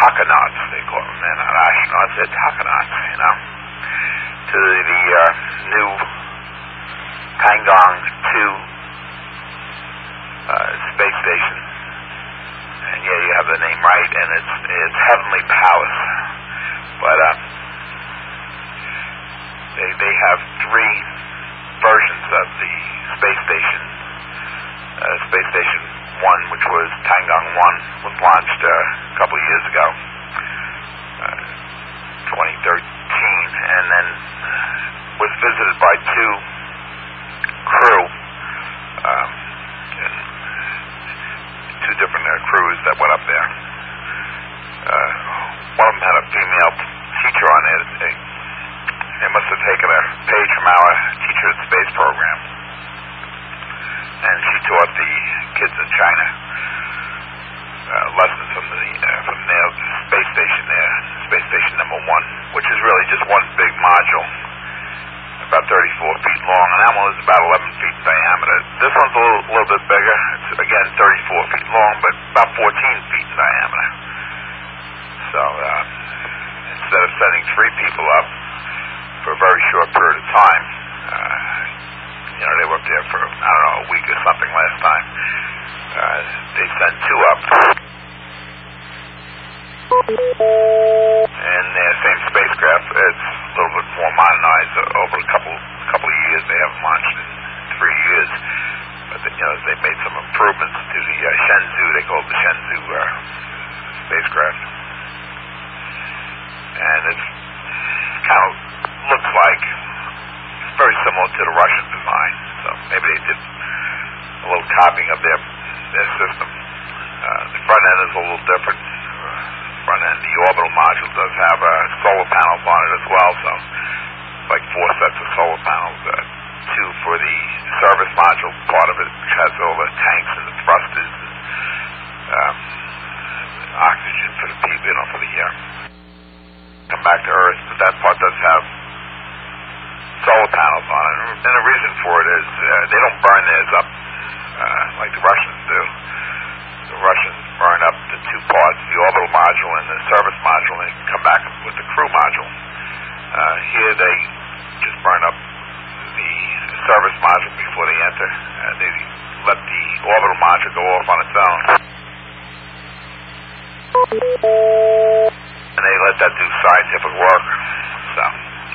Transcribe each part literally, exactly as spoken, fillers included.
takonauts, they call them. They're not astronauts, they're takonauts, you know, to the uh, new Tiangong two uh, space station. And yeah, you have the name right, and it's it's Heavenly Palace. But uh, they they have three versions of the space station. Uh, space Station one, which was Tiangong one, was launched uh, a couple of years ago, uh, twenty thirteen, and then was visited by two crew, um, and two different uh, crews that went up there. Uh, one of them had a female teacher on it. They, they must have taken a page from our Teacher in Space program, and she taught the kids in China uh, lessons from the uh, from the space station there, space station number one, which is really just one big module, about thirty-four feet long, and that one was about eleven feet in diameter. This one's a little, little bit bigger. It's again thirty-four feet long, but about fourteen feet in diameter. So uh, instead of sending three people up for a very short period of time, uh, you know, they were up there for, I don't know, a week or something last time. Uh, they sent two up. And their same spacecraft, it's a little bit more modernized. Over a couple couple of years, they haven't launched in three years. But, they, you know, they made some improvements to the uh, Shenzhou, they call it the Shenzhou uh, spacecraft. And it's kind of looks like very similar to the Russian design, so maybe they did a little copying of their their system. Uh, the front end is a little different. Uh, front end, the orbital module does have uh, solar panels on it as well, so like four sets of solar panels. Uh, two for the service module part of it, which has all the tanks and the thrusters, and um, oxygen for the people, you know, for the uh, come back to Earth. But that part does have solar panels on it, and the reason for it is uh, they don't burn theirs up uh, like the Russians do. The Russians burn up the two parts, the orbital module and the service module, and they come back with the crew module. Uh, here they just burn up the service module before they enter. Uh, they let the orbital module go off on its own, and they let that do scientific work. So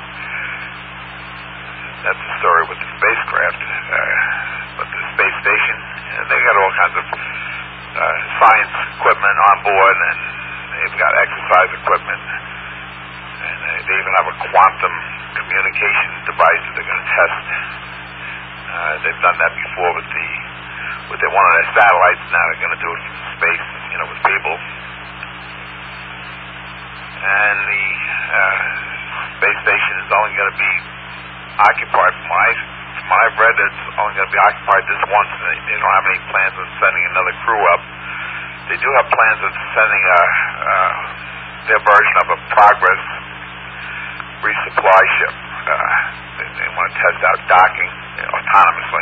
that's the story with the spacecraft. Uh, but the space station, uh, they got all kinds of uh, science equipment on board, and they've got exercise equipment, and uh, they even have a quantum communication device that they're going to test. Uh, they've done that before with the with their, one of their satellites. Now they're going to do it from space, you know, with people. And the uh, space station is only going to be occupied, from what, I, from what I've read, it's only going to be occupied this once. They, they don't have any plans on sending another crew up. They do have plans of sending a, uh, their version of a Progress resupply ship. Uh, they, they want to test out docking, you know, autonomously.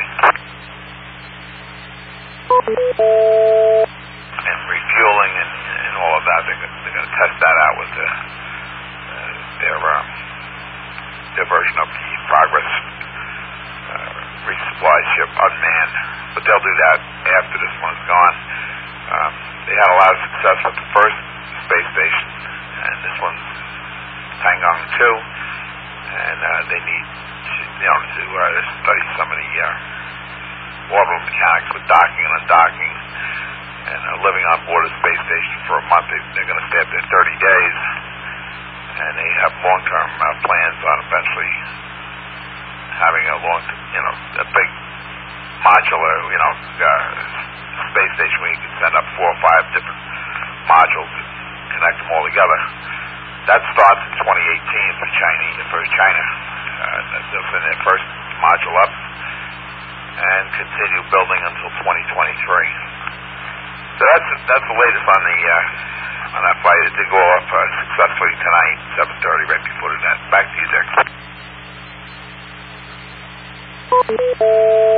And refueling and, and all of that. They're, they're going to test that out with the, uh, their um, their version of the Progress uh, resupply ship, unmanned. But they'll do that after this one's gone. Um, they had a lot of success with the first space station, and this one's Tiangong two, and uh, they need to, you know, to uh, study some of the uh, orbital mechanics with docking and undocking, and uh, living on board a space station for a month. They, they're going to stay up there thirty days, and they have long-term uh, plans on eventually having a long, you know, a big modular, you know, uh, space station where you can send up four or five different modules and connect them all together. That starts in twenty eighteen for Chinese, for China. Uh, they'll send their first module up and continue building until twenty twenty-three. So that's that's the latest on the uh, on that flight. It did go off uh, successfully tonight, seven thirty, right before the net. Back to you, Dick.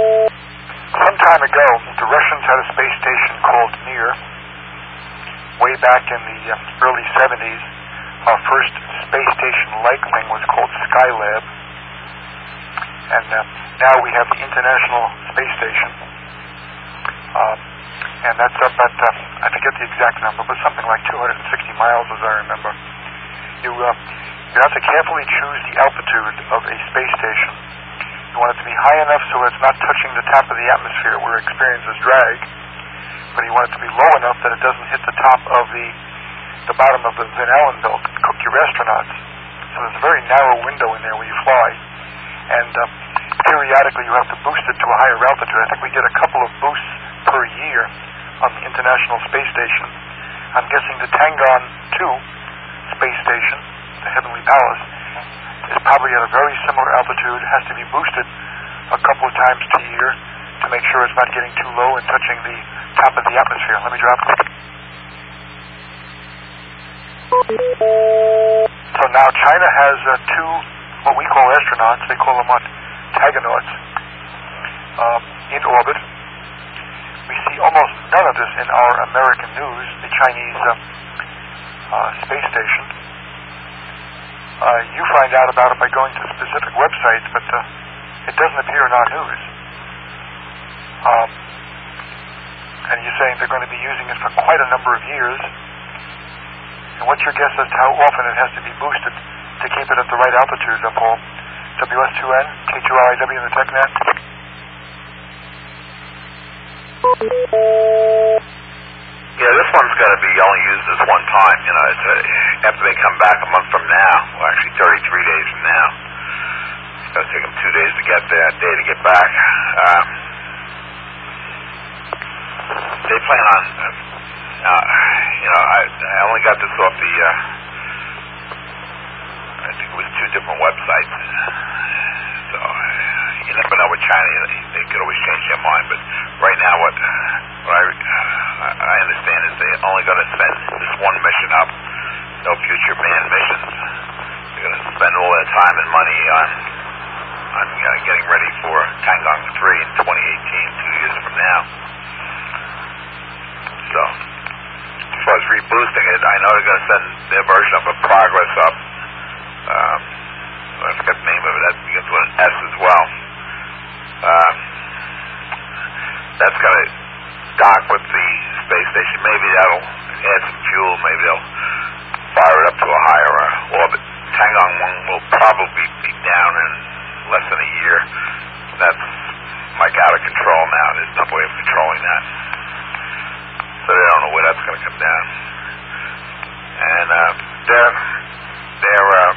Some time ago, the Russians had a space station called Mir, way back in the uh, early seventies, our first space station-like thing was called Skylab. And uh, now we have the International Space Station. Um, and that's up at, uh, I forget the exact number, but something like two hundred sixty miles, as I remember. You, uh, you have to carefully choose the altitude of a space station. You want it to be high enough so it's not touching the top of the atmosphere where it experiences drag, but you want it to be low enough that it doesn't hit the top of the the bottom of the Van Allen belt and cook your astronauts. So there's a very narrow window in there where you fly, and uh, periodically you have to boost it to a higher altitude. I think we get a couple of boosts per year on the International Space Station. I'm guessing the Tangon two space station, the Heavenly Palace, is probably at a very similar altitude, has to be boosted a couple of times per year to make sure it's not getting too low and touching the top of the atmosphere. Let me drop it. So now China has uh, two, what we call astronauts, they call them what? Tagonauts, um, in orbit. We see almost none of this in our American news, the Chinese uh, uh, space station. Uh, you find out about it by going to specific websites, but uh, it doesn't appear in our news. Um, and you're saying they're going to be using it for quite a number of years. And what's your guess as to how often it has to be boosted to keep it at the right altitude, uh, Paul? W S two N, K two R I W in the TechNet. Yeah, this one's going to be only used this one time. You know, it's a, after they come back a month from now, well, actually thirty-three days from now. It's going to take them two days to get there, a day to get back. Um, they plan on, uh, you know, I, I only got this off the, uh, I think it was two different websites. So you never know with China; they could always change their mind. But right now, what what I I understand is they're only going to send this one mission up. No future manned missions. They're going to spend all their time and money on on uh, getting ready for Tiangong three in twenty eighteen, two years from now. So as far as reboosting it, I know they're going to send their version of a Progress up. Um, I forget the name of it. That begins with an S as well. Um, that's going to dock with the space station. Maybe that'll add some fuel. Maybe they'll fire it up to a higher uh, orbit. Tiangong one will probably be down in less than a year. That's like out of control now. There's no way of controlling that. So they don't know where that's going to come down. And uh, their their uh,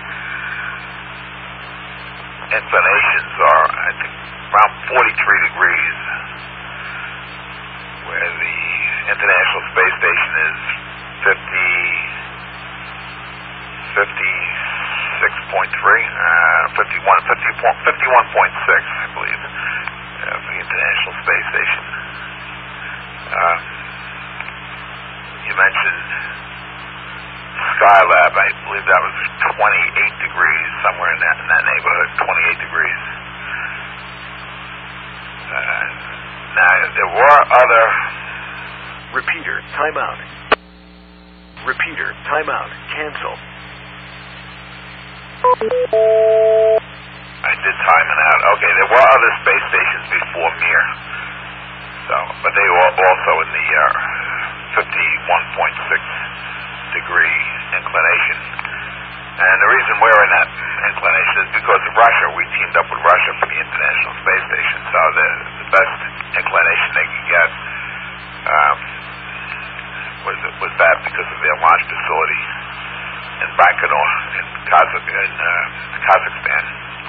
inclinations are, I think, around forty-three degrees, where the International Space Station is fifty, fifty-six point three, uh, fifty-one, fifty-one point six, I believe, uh, for the International Space Station. Uh, you mentioned Skylab. I believe that was twenty-eight degrees, somewhere in that in that neighborhood, twenty-eight degrees. Uh, now, there were other... Repeater, timeout. Repeater, timeout. Cancel. I did time it out. Okay, there were other space stations before Mir. So, but they were also in the uh, fifty-one point six degree inclination. And the reason we're in that inclination is because of Russia. We teamed up with Russia for the International Space Station. So the, the best inclination they could get um, was was that because of their launch facility in Baikonur in, Kazakh, in uh, Kazakhstan.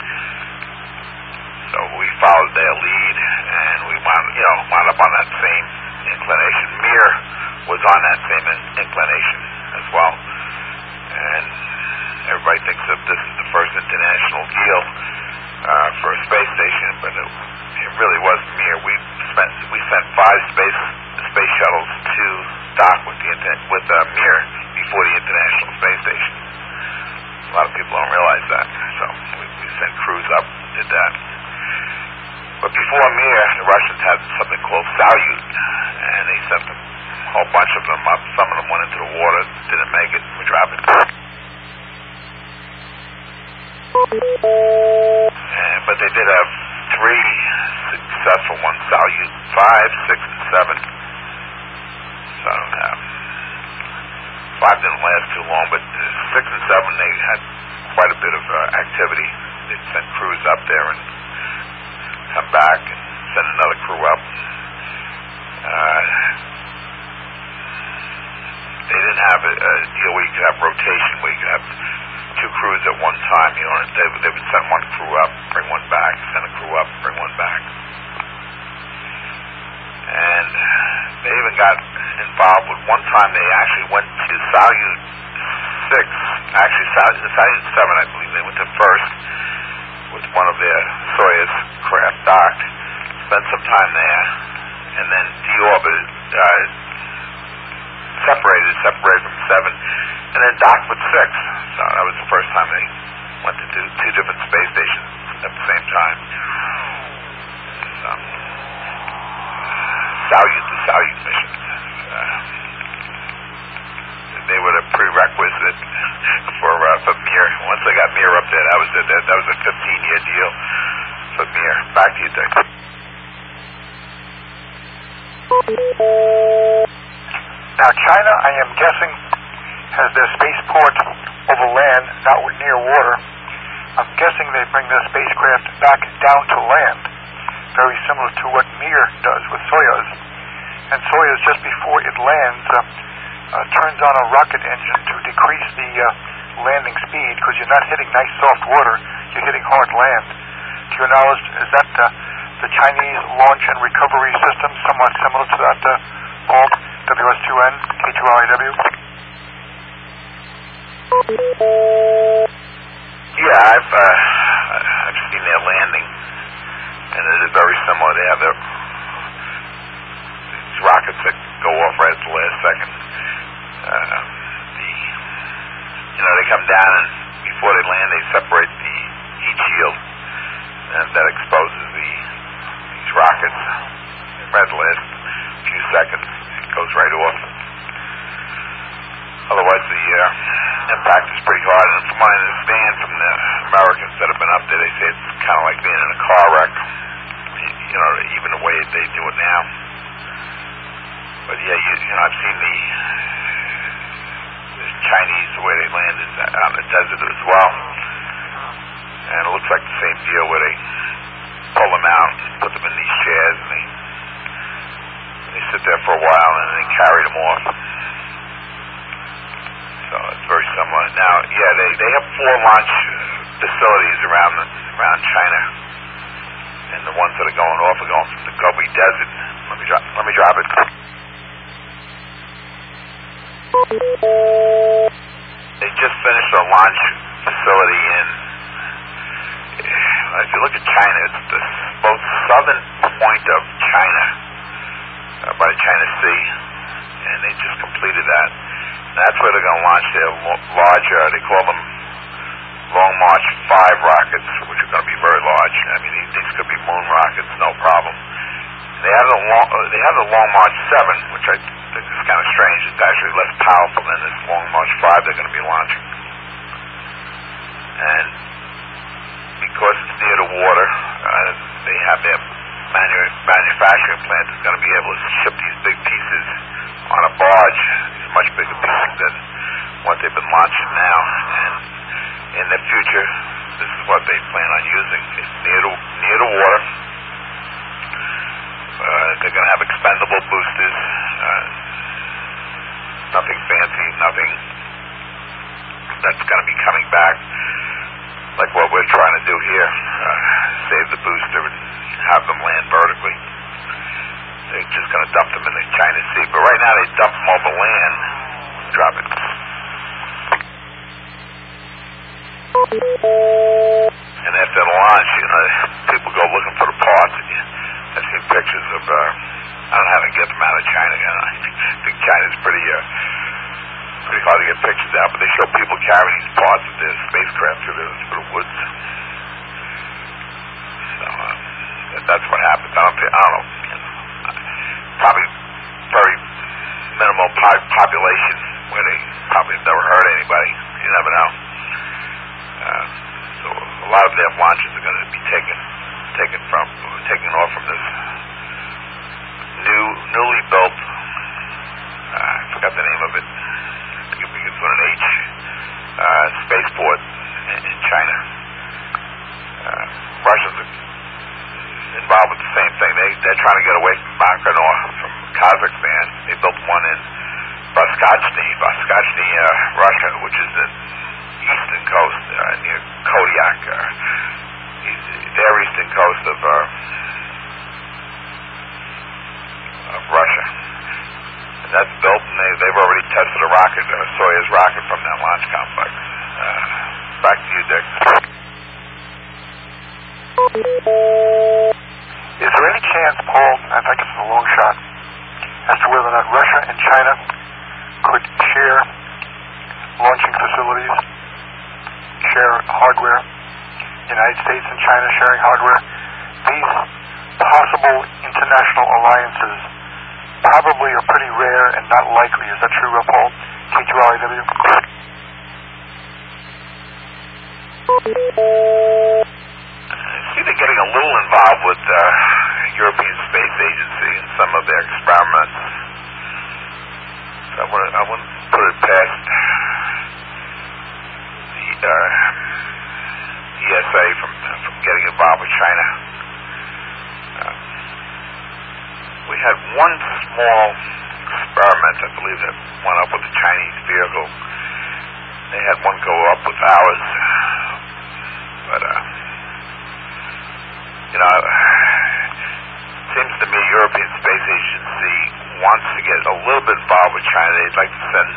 So we followed their lead, and we wound, you know, wound up on that same inclination. Mir was on that same in, inclination as well, and everybody thinks that this is the first international deal uh, for a space station, but it, it really wasn't Mir. We spent we sent five space space shuttles to dock with the with uh, Mir before the International Space Station. A lot of people don't realize that, so we, we sent crews up, did that. But before Mir, the Russians had something called Salyut, and they sent them whole bunch of them up. Some of them went into the water, didn't make it. We dropped it. And, but they did have three successful ones, Salyut five, six, and seven. So um, five didn't last too long, but six and seven, they had quite a bit of uh, activity. They'd send crews up there and come back and send another crew up. Uh, they didn't have a, a deal where you could have rotation, where you could have two crews at one time. You know, they, they would send one crew up, bring one back, send a crew up, bring one back. And they even got involved with one time they actually went to Salyut six, actually Salyut, Salyut seven, I believe. They went to first with one of their Soyuz craft docked, spent some time there, and then deorbited, uh, separated, separated from seven, and then docked with six. So that was the first time they went to do two different space stations at the same time. So, Salyut to Salyut missions. Uh, they were the prerequisite for uh, for Mir. Once they got Mir up there, that was a, that, that was a fifteen-year deal for Mir. Back to you, Dick. Now, China, I am guessing, has their spaceport over land, not near water. I'm guessing they bring their spacecraft back down to land, very similar to what Mir does with Soyuz. And Soyuz, just before it lands, uh, uh, turns on a rocket engine to decrease the uh, landing speed, because you're not hitting nice soft water, you're hitting hard land. To your knowledge, is that uh, the Chinese launch and recovery system somewhat similar to that, uh, Paul? W S two N, K two R I W? Yeah, I've uh, I've seen their landing, and it is very similar. They have their these rockets that go off right at the last second. Uh, the you know they come down, and before they land, they separate the heat shield, and that exposes the these rockets right at the last few seconds. It goes right off. Otherwise, the uh, impact is pretty hard. And from what I understand from the Americans that have been up there, they say it's kind of like being in a car wreck. You know, even the way they do it now. But yeah, you, you know, I've seen the, the Chinese, the way they land is out in the desert as well. And it looks like the same deal where they pull them out and put them in these chairs, and they they sit there for a while and then carry them off. So it's very similar. Now, yeah, they, they have four launch facilities around the, around China, and the ones that are going off are going from the Gobi Desert. Let me drop. Let me drop it. They just finished a launch facility in. If you look at China, it's the most southern point of China, uh, by the China Sea, and they just completed that. That's where they're going to launch their large, uh, they call them Long March five rockets, which are going to be very large. I mean, these could be moon rockets, no problem. They have the long, uh, they have the Long March seven, which I think is kind of strange. It's actually less powerful than this Long March five they're going to be launching. And because it's near the water, uh, they have their manu- manufacturing plant that's going to be able to ship these big pieces on a barge, these much bigger pieces than what they've been launching now. And in the future, this is what they plan on using. It's near the, near the water. Uh, they're going to have expendable boosters. Uh, nothing fancy, nothing that's going to be coming back like what we're trying to do here. Uh, save the booster and have them land vertically. They're just going to dump them in the China Sea. But right now they dump them over land. Drop it. And after the launch, you know, people go looking for the parts. And you, I've seen pictures of, uh, I don't know how to get them out of China. You know, I think China's pretty, uh, pretty hard to get pictures out. But they show people carrying these parts of their spacecraft through the, through the woods. So uh, that, that's what happens. I don't, I don't know. You know, probably very minimal po- population where they probably have never hurt anybody. You never know. Uh, so a lot of their launches are going to be taken taken from taken off from this new newly built. Uh, I forgot the name of it. I think it begins with an H. Uh, spaceport in, in China. Uh, Russians are involved with the same thing. They they're trying to get away from Baikonur, from Kazakhstan. They built one in Voskachny, Voskachny, uh, Russia, which is the eastern coast uh, near Kodiak, uh, their eastern coast of uh, of Russia. And that's built, and they they've already tested a rocket, a Soyuz rocket from that launch complex. Uh, back to you, Dick. Is there any chance, Paul, I think it's a long shot, as to whether or not Russia and China could share launching facilities, share hardware, United States and China sharing hardware? These possible international alliances probably are pretty rare and not likely. Is that true, Paul? K two R I W? See, they're getting a little involved with the uh, European Space Agency and some of their experiments. So I wouldn't, I wouldn't put it past the uh, E S A from from getting involved with China. Uh, we had one small experiment, I believe, that went up with the Chinese vehicle. They had one go up with ours, but. Uh, You know, it seems to me European Space Agency wants to get a little bit involved with China. They'd like to send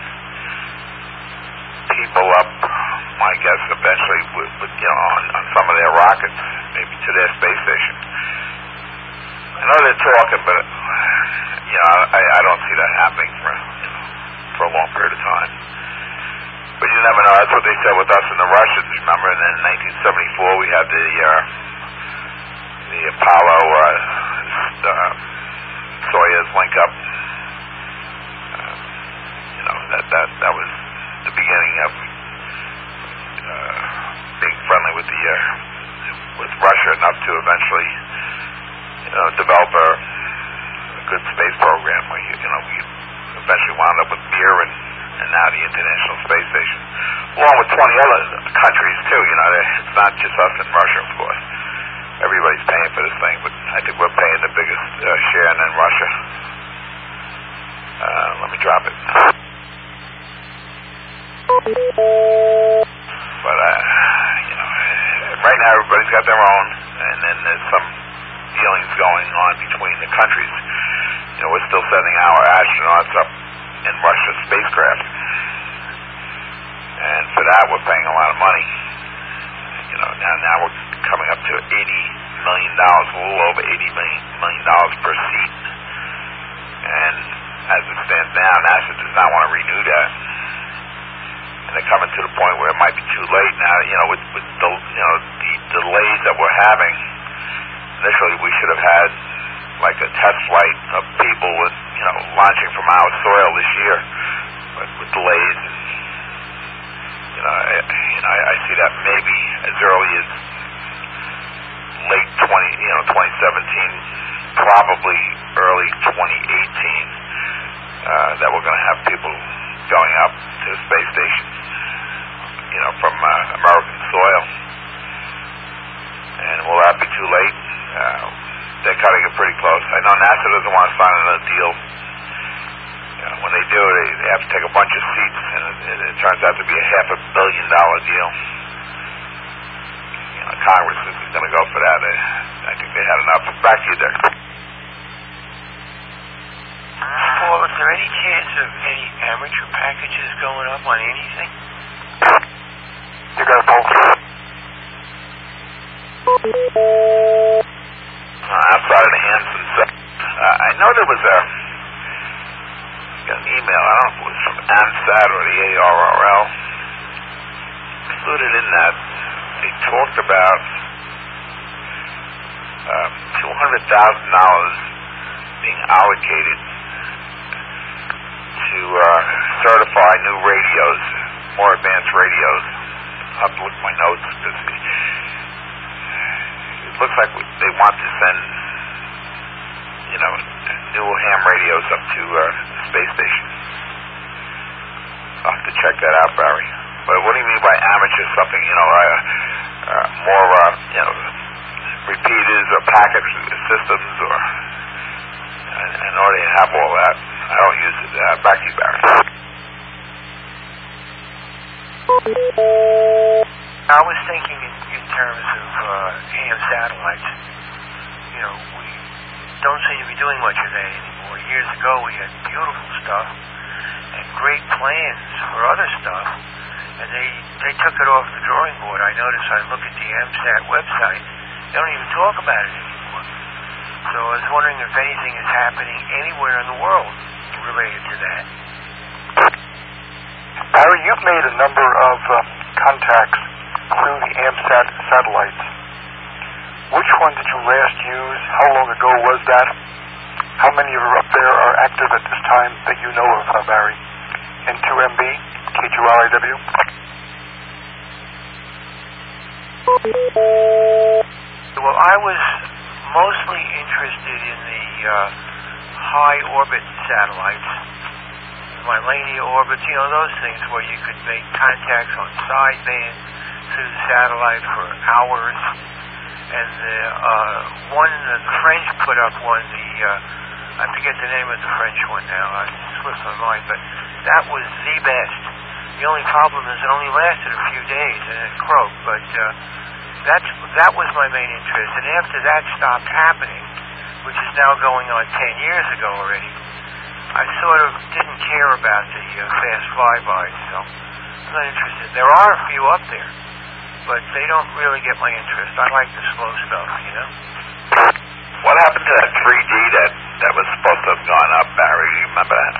people up, my guess, eventually, with, with, you know, on, on some of their rockets, maybe to their space station. I know they're talking, but, you know, I, I don't see that happening for, you know, for a long period of time. But you never know. That's what they said with us and the Russians, remember? And then in nineteen seventy-four, we had the... Uh, the Apollo uh, uh, Soyuz link up. Uh, you know, that, that that was the beginning of uh, being friendly with the uh, with Russia enough to eventually, you know, develop a, a good space program. Where you, you know, we eventually wound up with Mir and, and now the International Space Station, along with twenty other countries too. You know, it's not just us and Russia, of course. Everybody's paying for this thing, but I think we're paying the biggest uh, share, and then Russia. Uh, let me drop it. But, uh, you know, right now everybody's got their own, and then there's some dealings going on between the countries. You know, we're still sending our astronauts up in Russia's spacecraft, and for that we're paying a lot of money. You know, now now we're coming up to eighty million dollars, a little over eighty million dollars per seat. And as it stands now, NASA does not want to renew that. And they're coming to the point where it might be too late now. You know, with, with the you know the delays that we're having, initially we should have had like a test flight of people with, you know, launching from our soil this year, but with delays. And, you know, I, you know, I, I see that maybe as early as late twenty, you know, twenty seventeen, probably early twenty eighteen, uh, that we're going to have people going up to the space station, you know, from uh, American soil. And will that be too late? Uh, they're cutting it pretty close. I know NASA doesn't want to sign another deal. You know, when they do, they, they have to take a bunch of seats, and it, it turns out to be a half a billion dollar deal. You know, Congress is going to go for that. I, I think they had enough. Back to you, Dick. Paul, is there any chance of any amateur packages going up on anything? You got it, Paul. Uh, outside of the Hanson stuff, uh, I know there was a, got an email, I don't know if it was from ANSAT or the A R R L, included in that, they talked about uh, two hundred thousand dollars being allocated uh, certify new radios, more advanced radios. I'll have to look at my notes because it, it looks like they want to send, you know, new ham radios up to uh, the space station. I'll have to check that out, Barry. But what do you mean by amateur? Something, you know, uh, uh, more, uh, you know, repeaters or packet systems, or in, in order to have all that. I don't use it. Uh, back to you, Barry. I was thinking in, in terms of uh, ham satellites. You know, we don't seem to be doing much of that anymore. Years ago, we had beautiful stuff and great plans for other stuff, and they they took it off the drawing board. I noticed I look at the AMSAT website, they don't even talk about it anymore. So I was wondering if anything is happening anywhere in the world related to that. Barry, you've made a number of uh, contacts through the AMSAT satellites. Which one did you last use? How long ago was that? How many of you up there are active at this time that you know of, uh, Barry? N two M B, K two R I W? Well, I was mostly interested in the uh, high orbit satellites, Mylania orbits, you know, those things where you could make contacts on sideband through the satellite for hours. And the uh, one, uh, the French put up one, the, uh, I forget the name of the French one now, I slipped my mind, but that was the best. The only problem is it only lasted a few days and it croaked, but uh, that's, that was my main interest. And after that stopped happening, which is now going on ten years ago already, I sort of didn't care about the uh, fast flybys, so I'm not interested. There are a few up there, but they don't really get my interest. I like the slow stuff, you know? What happened to that three D that, that was supposed to have gone up, Barry? Do you remember that?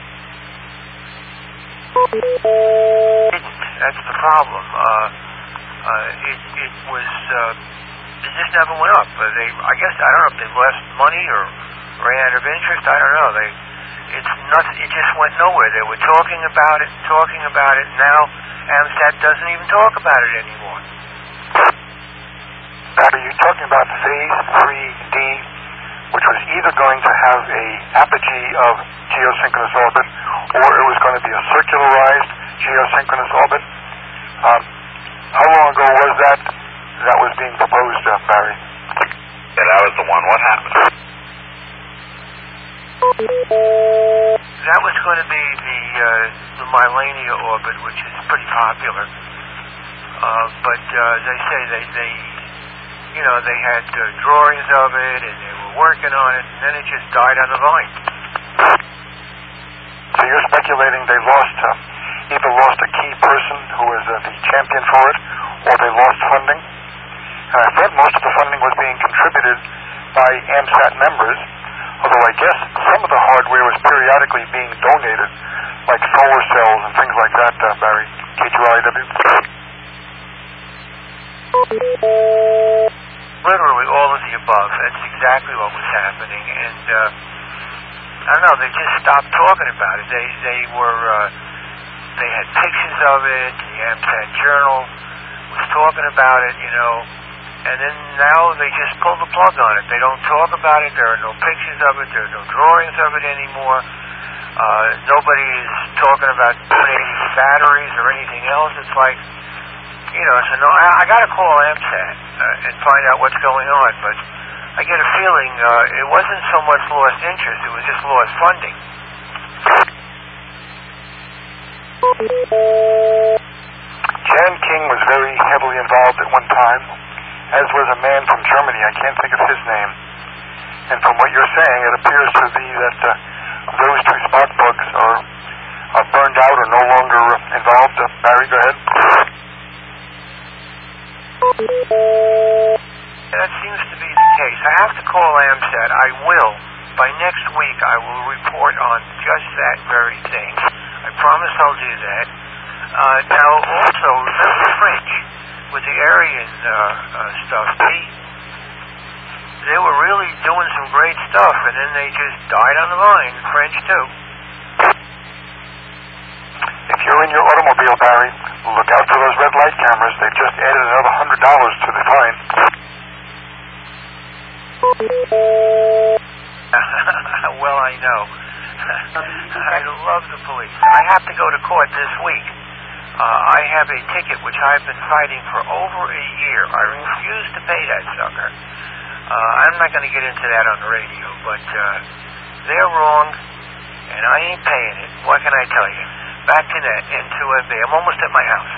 It, that's the problem. Uh, uh, it, it was, uh, it just never went up. Uh, they, I guess, I don't know if they lost money or ran out of interest. I don't know. They, it's nothing. It just went nowhere. They were talking about it, talking about it. Now AMSAT doesn't even talk about it anymore. Are you talking about Phase three D, which was either going to have a apogee of geosynchronous orbit, or it was going to be a circularized geosynchronous orbit? Um, how long ago was that that was being proposed, uh, Barry? Yeah, that was the one. What happened? That was going to be the uh, the Mylania orbit, which is pretty popular. Uh, but uh, they say they, they, you know, they had uh, drawings of it and they were working on it, and then it just died on the vine. So you're speculating they lost, uh, either lost a key person who was uh, the champion for it, or they lost funding. And I thought most of the funding was being contributed by AMSAT members, although I guess some of the hardware was periodically being donated, like solar cells and things like that, uh, Barry, K two R I W. Literally all of the above. That's exactly what was happening. And uh, I don't know, they just stopped talking about it. They they were, uh, they had pictures of it. The AMSAT Journal was talking about it, you know. And then now they just pull the plug on it. They don't talk about it. There are no pictures of it. There are no drawings of it anymore. Uh, nobody is talking about donating batteries or anything else. It's like, you know, so no, I, I got to call AMSAT uh, and find out what's going on. But I get a feeling uh, it wasn't so much lost interest. It was just lost funding. Jan King was very heavily involved at one time, as was a man from Germany. I can't think of his name. And from what you're saying, it appears to be that uh, those two spark plugs are, are burned out or no longer uh, involved. Uh, Barry, go ahead. That seems to be the case. I have to call AMSAT. I will. By next week, I will report on just that very thing. I promise I'll do that. Uh, now, also, remember the French with the Aryan uh, uh, stuff. They, they were really doing some great stuff, and then they just died on the vine. French, too. in your automobile, Barry, look out for those red light cameras. They've just added another one hundred dollars to the fine. Well, I know. I love the police. I have to go to court this week. Uh, I have a ticket which I've been fighting for over a year. I refuse to pay that sucker. Uh, I'm not going to get into that on the radio, but uh, they're wrong, and I ain't paying it. What can I tell you? Back to net, N two F B. I'm almost at my house.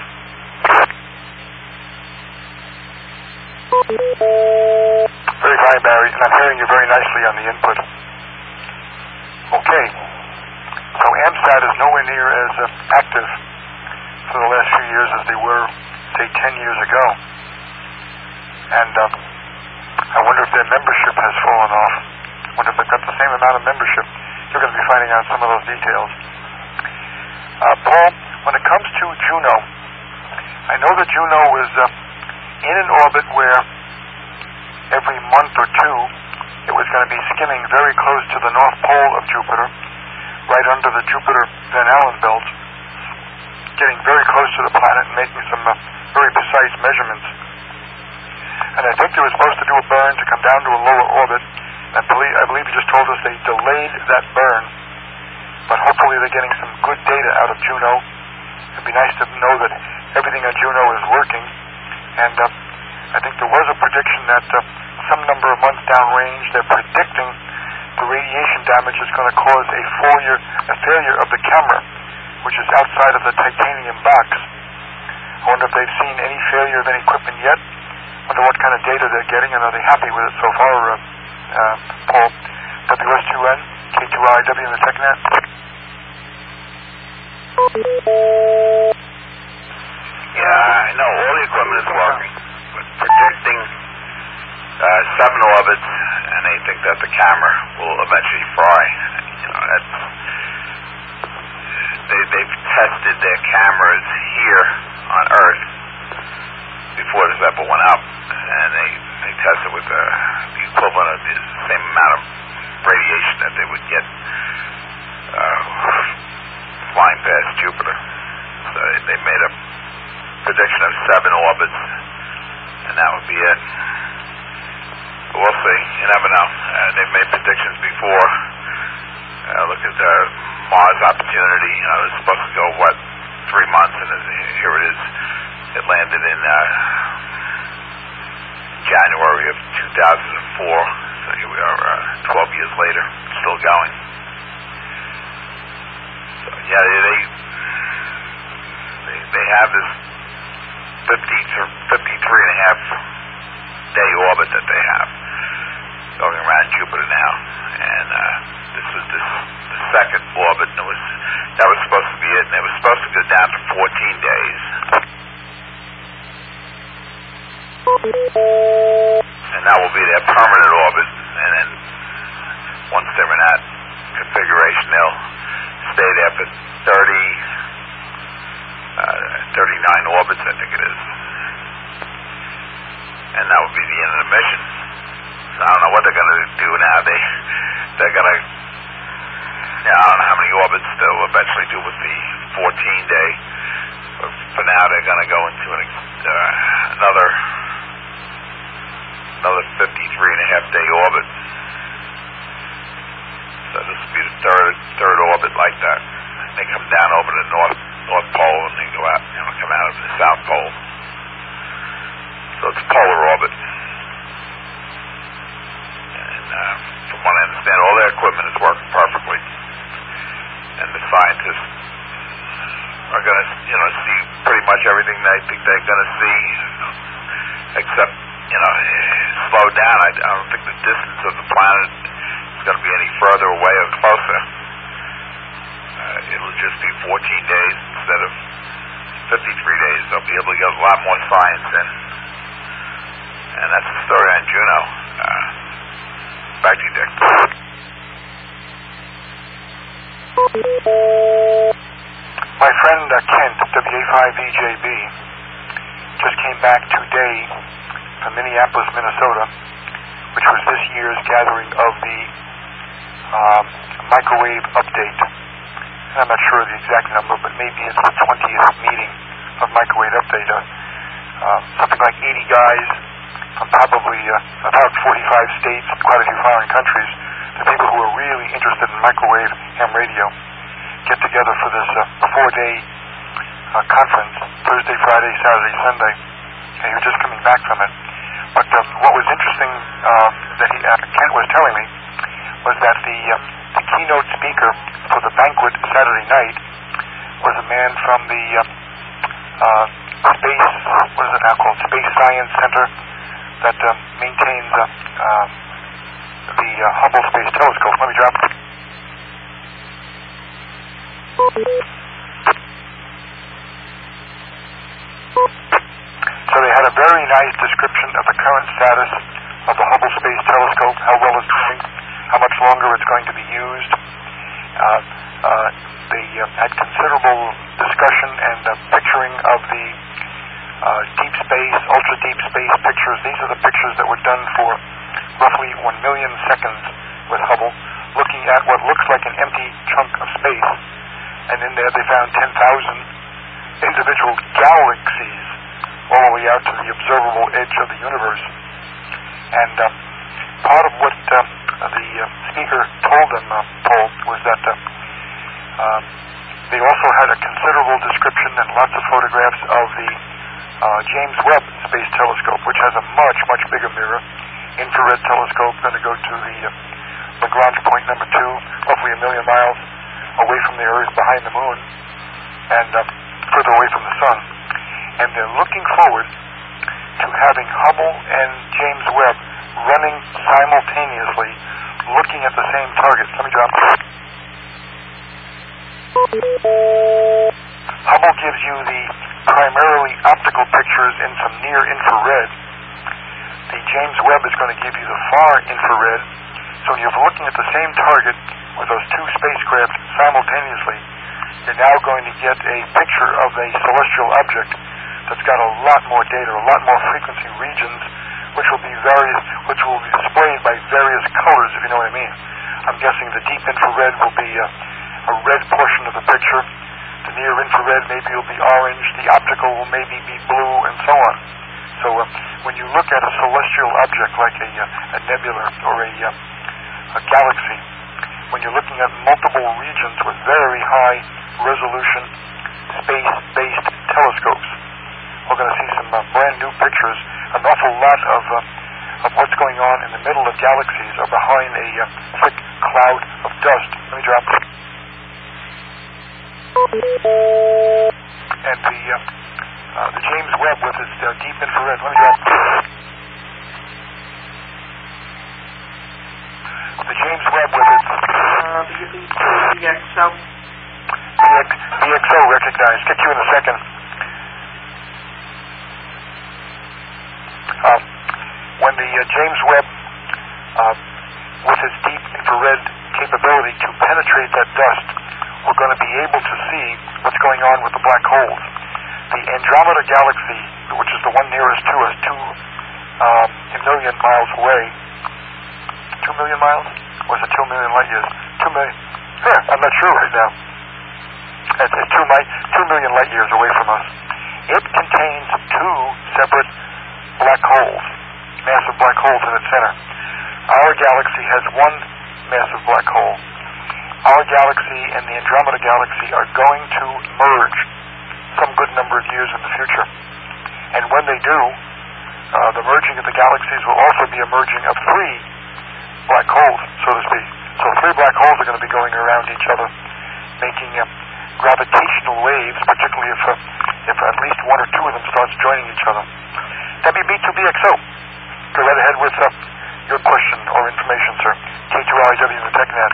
Very fine, Barry, and I'm hearing you very nicely on the input. Okay. So AMSAT is nowhere near as uh, active for the last few years as they were, say, ten years ago. And uh, I wonder if their membership has fallen off. I wonder if they've got the same amount of membership. You're going to be finding out some of those details. Uh, Paul, when it comes to Juno, I know that Juno is uh, in an orbit where every month or two it was going to be skimming very close to the North Pole of Jupiter, right under the Jupiter-Van Allen belt, getting very close to the planet and making some uh, very precise measurements. And I think they were supposed to do a burn to come down to a lower orbit. I believe, I believe you just told us they delayed that burn, but hopefully they're getting some good data out of Juno. It'd be nice to know that everything on Juno is working. And uh, I think there was a prediction that uh, some number of months downrange, they're predicting the radiation damage is going to cause a failure, a failure of the camera, which is outside of the titanium box. I wonder if they've seen any failure of any equipment yet. I wonder what kind of data they're getting, and are they happy with it so far, uh, uh, Paul? W S two N, K two R I W in the TechNet. Yeah, I know all the equipment is working, but predicting uh, seven orbits, and they think that the camera will eventually fry. You know, that's they, they've tested their cameras here on Earth before this ever went up, and they, they tested with the, the equivalent of the same amount of radiation that they would get uh, flying past Jupiter. So they, they made a prediction of seven orbits, and that would be it. But we'll see. You never know. Uh, they've made predictions before. Uh, look at the Mars Opportunity. You know, it was supposed to go, what, three months, and here it is. It landed in uh, January of two thousand four. So here we are, uh, twelve years later, still going. So, yeah, they, they, they have this fifty to fifty-three and a half day orbit that they have going around Jupiter now, and uh, this was this, the second orbit, and it was that was supposed to be it, and it was supposed to go down to fourteen days, and that will be their permanent orbit. And then once they're in that configuration, they'll stay there for thirty, uh, thirty-nine orbits, I think it is. And that would be the end of the mission. So I don't know what they're going to do now. They, they're going to, yeah, I don't know how many orbits they'll eventually do with the fourteen day. But for now, they're going to go into an, uh, another, another fifty-three and a half day orbit. So this will be the third, third orbit like that. They come down over the North, North Pole, and they go out, you know, come out of the South Pole. So it's a polar orbit. And uh, from what I understand, all their equipment is working perfectly. And the scientists are going to, you know, see pretty much everything they think they're going to see, except, you know, slow down. I, I don't think the distance of the planet is going to be any further away or closer. Uh, it'll just be fourteen days instead of fifty-three days. They'll be able to get a lot more science in. And that's the story on Juno. Uh, back to you, Dick. My friend uh, Kent, W A five E J B, just came back today from Minneapolis, Minnesota, which was this year's gathering of the um, microwave update. and I'm not sure of the exact number, but maybe it's the twentieth meeting of Microwave Update. Uh, uh, something like eighty guys from probably uh, about forty-five states, quite a few foreign countries, the people who are really interested in microwave ham radio, get together for this uh, four-day uh, conference, Thursday, Friday, Saturday, Sunday, and he was just coming back from it. But uh, what was interesting uh, that he, uh, Kent was telling me was that the, uh, the keynote speaker for the banquet Saturday night was a man from the uh, uh, Space, what is it now called, Space Science Center that uh, maintains uh, uh, the uh, Hubble Space Telescope. Let me drop it. So they had a very nice description of the current status of the Hubble Space Telescope, how well it's doing, how much longer it's going to be used. Uh, uh, they uh, had considerable discussion and uh, picturing of the uh, deep space, ultra-deep space pictures. These are the pictures that were done for roughly one million seconds with Hubble, looking at what looks like an empty chunk of space. And in there they found ten thousand individual galaxies all the way out to the observable edge of the universe. And uh, part of what uh, the uh, speaker told them, uh, Paul, was that uh, uh, they also had a considerable description and lots of photographs of the uh, James Webb Space Telescope, which has a much, much bigger mirror, infrared telescope, going to go to the uh, Lagrange point number two, roughly a million miles away from the Earth, behind the Moon, and uh, further away from the Sun. And they're looking forward to having Hubble and James Webb running simultaneously, looking at the same targets. Let me drop it. Hubble gives you the primarily optical pictures in some near infrared. The James Webb is going to give you the far infrared. So when you're looking at the same target with those two spacecraft simultaneously, you're now going to get a picture of a celestial object that's got a lot more data, a lot more frequency regions, which will be various, which will be displayed by various colors, if you know what I mean. I'm guessing the deep infrared will be a, a red portion of the picture. The near infrared maybe will be orange. The optical will maybe be blue, and so on. So uh, when you look at a celestial object like a, uh, a nebula or a, uh, a galaxy, when you're looking at multiple regions with very high resolution space-based telescopes, we're going to see some uh, brand new pictures. An awful lot of uh, of what's going on in the middle of galaxies or behind a uh, thick cloud of dust. Let me drop it. And the uh, uh, the James Webb with its uh, deep infrared. Let me drop it. The James Webb with its uh, the X O. The X O recognized. Get you in a second. Um, when the uh, James Webb, uh, with its deep infrared capability to penetrate that dust, we're going to be able to see what's going on with the black holes. The Andromeda Galaxy, which is the one nearest to us, two um, million miles away, two million miles? Or is it two million light years? Two million. Huh, I'm not sure right now. It's, it's two, mi- two million light years away from us. It contains two separate black holes, massive black holes in its center. Our galaxy has one massive black hole. Our galaxy and the Andromeda Galaxy are going to merge some good number of years in the future. And when they do, uh, the merging of the galaxies will also be a merging of three black holes, so to speak. So three black holes are going to be going around each other, making uh, gravitational waves, particularly if, uh, if at least one or two of them starts joining each other. W B two B X O. Go right ahead with uh, your question or information, sir. K two L I W in the TechNet.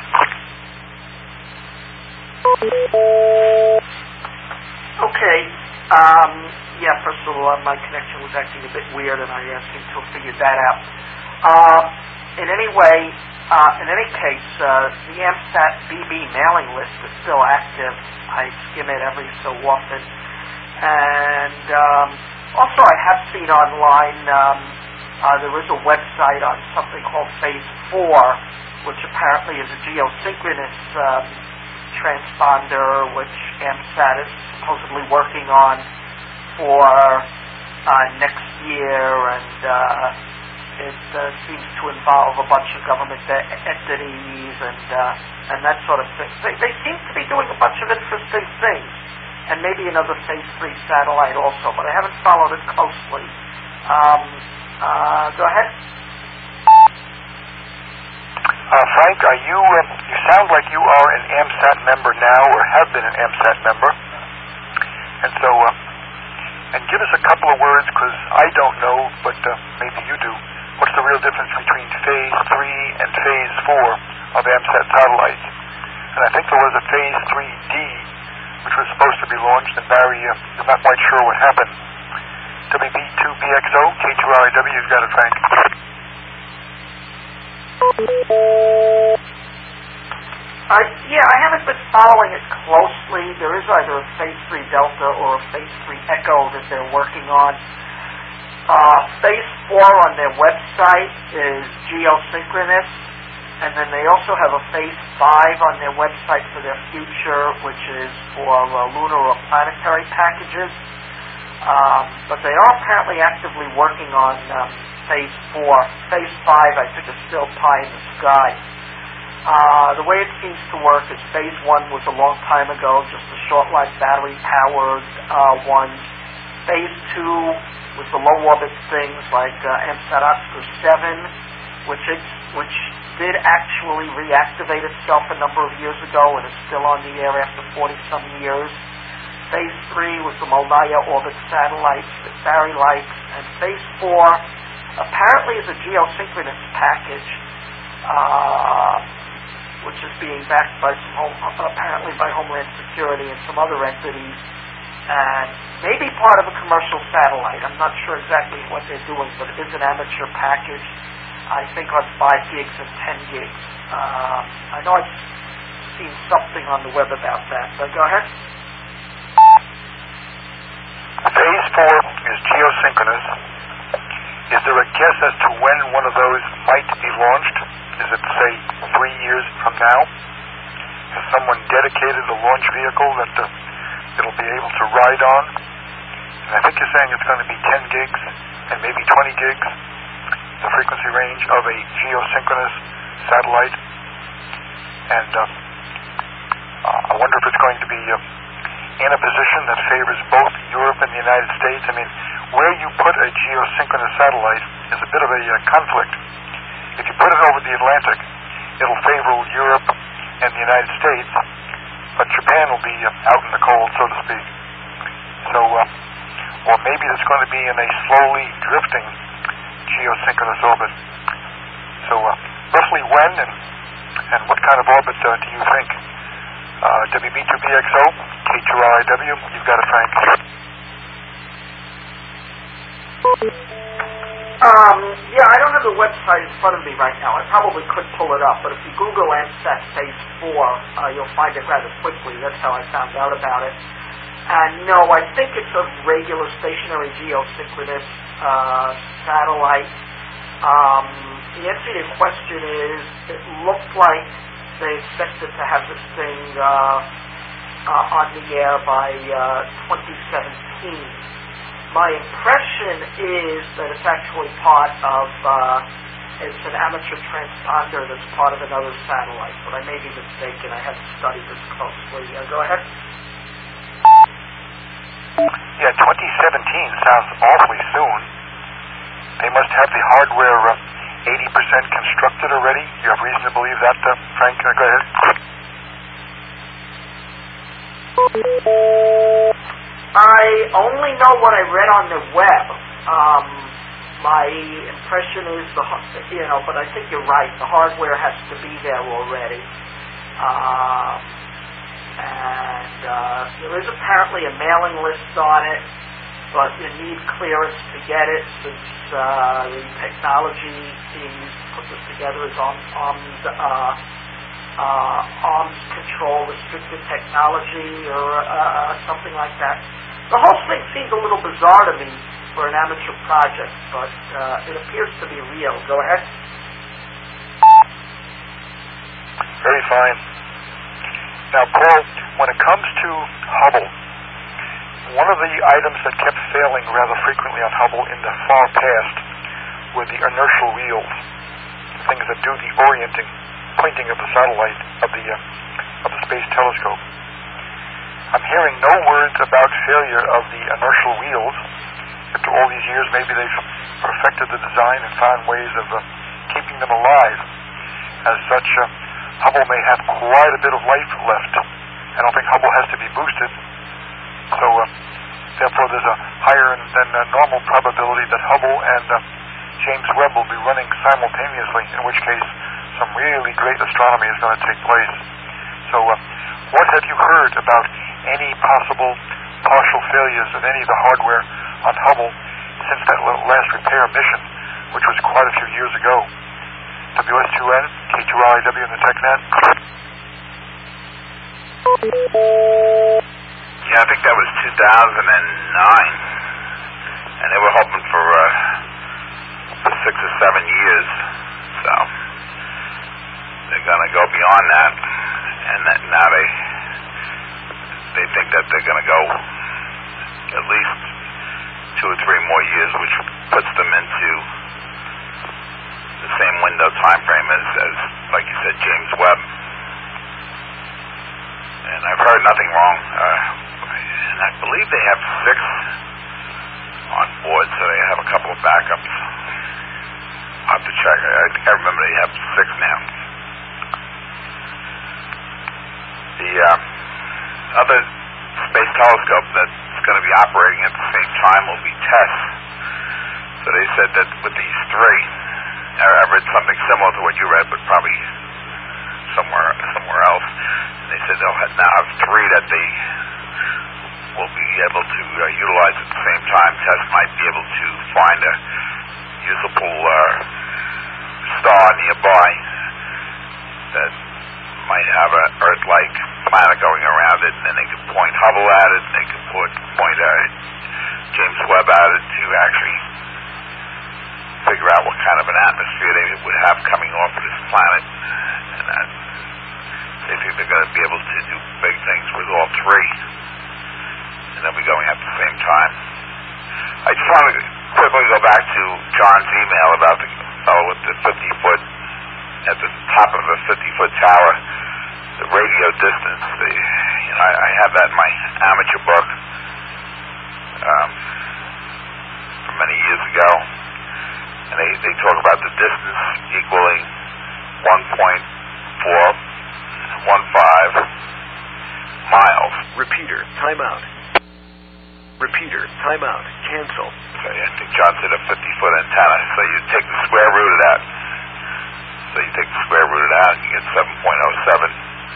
Okay. Um, yeah, first of all, my connection was acting a bit weird, and I seem to have figured that out. Uh, in any way, uh, in any case, uh, the AMSAT B B mailing list is still active. I skim it every so often. And um, also, I have seen online, um, uh, there is a website on something called Phase four, which apparently is a geosynchronous um, transponder, which AMSAT is supposedly working on for uh, next year, and uh, it uh, seems to involve a bunch of government entities and uh, and that sort of thing. They, they seem to be doing a bunch of interesting things, and maybe another Phase three satellite also, but I haven't followed it closely. Um, uh, go ahead. Uh, Frank, are you? Uh, you sound like you are an AMSAT member now, or have been an AMSAT member, and so. Uh, And give us a couple of words, because I don't know, but uh, maybe you do. What's the real difference between Phase three and Phase four of AMSAT satellites? And I think there was a Phase three D, which was supposed to be launched, and Barry uh, is not quite sure what happened. W B two B X O, K two R I W, you've got it, Frank. Uh, yeah, I haven't been following it closely. There is either a Phase three Delta or a Phase three Echo that they're working on. Uh, Phase four on their website is geosynchronous, and then they also have a Phase five on their website for their future, which is for uh, lunar or planetary packages. Um, but they are apparently actively working on um, Phase four. Phase five, I think, is still pie in the sky. Uh, the way it seems to work is Phase one was a long time ago, just the short-life battery-powered uh, ones. Phase two was the low-orbit things like uh, AMSAT Oscar seven, which, it, which did actually reactivate itself a number of years ago and is still on the air after forty-some years. Phase three was the Molniya orbit satellites that Barry likes. And Phase four apparently is a geosynchronous package, uh, which is being backed by some home, apparently by Homeland Security and some other entities, and maybe part of a commercial satellite. I'm not sure exactly what they're doing, but it is an amateur package, I think on five gigs and ten gigs. Uh, I know I've seen something on the web about that, but go ahead. Phase four is geosynchronous. Is there a guess as to when one of those might be launched? Is it, say, three years from now? Has someone dedicated a launch vehicle that uh, it'll be able to ride on? And I think you're saying it's going to be ten gigs and maybe twenty gigs, the frequency range of a geosynchronous satellite. And uh, uh, I wonder if it's going to be uh, in a position that favors both Europe and the United States. I mean, where you put a geosynchronous satellite is a bit of a uh, conflict. If you put it over the Atlantic, it'll favor Europe and the United States, but Japan will be uh, out in the cold, so to speak. So, uh, or maybe it's going to be in a slowly drifting geosynchronous orbit. So, uh, roughly when and and what kind of orbit uh, do you think? Uh, W B two B X O, K two R I W, you've got it, Frank. Um, yeah, I don't have the website in front of me right now. I probably could pull it up, but if you Google AMSAT Phase four, uh, you'll find it rather quickly. That's how I found out about it. And no, I think it's a regular stationary geosynchronous uh, satellite. Um, the answer to your question is, it looked like they expected to have this thing uh, uh, on the air by uh, twenty seventeen. My impression is that it's actually part of, uh, it's an amateur transponder that's part of another satellite, but I may be mistaken. I haven't studied this closely. Uh, go ahead. Yeah, twenty seventeen sounds awfully soon. They must have the hardware uh, eighty percent constructed already. You have reason to believe that, uh, Frank? Uh, go ahead. I only know what I read on the web. Um, my impression is, the you know, but I think you're right. The hardware has to be there already. Um, and uh, there is apparently a mailing list on it, but you need clearance to get it, since uh, the technology being used to put this together is armed, armed, uh, uh, arms control restricted technology or uh, something like that. The whole thing seemed a little bizarre to me for an amateur project, but uh, it appears to be real. Go ahead. Very fine. Now, Paul, when it comes to Hubble, one of the items that kept failing rather frequently on Hubble in the far past were the inertial wheels, the things that do the orienting, pointing of the satellite, of the uh, of the space telescope. I'm hearing no words about failure of the inertial wheels. After all these years, maybe they've perfected the design and found ways of uh, keeping them alive. As such, uh, Hubble may have quite a bit of life left. I don't think Hubble has to be boosted. So, uh, therefore, there's a higher than uh, normal probability that Hubble and uh, James Webb will be running simultaneously, in which case some really great astronomy is going to take place. So, uh, what have you heard about any possible partial failures of any of the hardware on Hubble since that last repair mission, which was quite a few years ago? W S two N, K two R I W, and the TechNet. Yeah, I think that was two thousand nine, and they were hoping for, uh, for six or seven years, so they're going to go beyond that, and that now they they think that they're going to go at least two or three more years, which puts them into the same window time frame as, as like you said, James Webb. And I've heard nothing wrong. Uh, and I believe they have six on board, so they have a couple of backups. I'll have to check. I, I think I remember they have six now. The uh, other space telescope that's going to be operating at the same time will be TESS. So they said that with these three, I read something similar to what you read, but probably somewhere somewhere else. And they said they'll have, now have three that they will be able to uh, utilize at the same time. TESS might be able to find a usable uh, star nearby that might have an Earth-like planet going around it, and then they could point Hubble at it, and they could put, point uh, James Webb at it to actually figure out what kind of an atmosphere they would have coming off of this planet. And that, they think they're going to be able to do big things with all three, and they'll be going at the same time. I just want to quickly go back to John's email about the fellow with the fifty-foot, at the top of a fifty-foot tower, the radio distance. The, you know, I, I have that in my amateur book um, from many years ago. And they, they talk about the distance equaling one point four one five miles. Repeater, timeout. Repeater, timeout. Cancel. So I think John said a fifty-foot antenna. So you take the square root of that. So you take the square root of that, and you get seven point oh seven.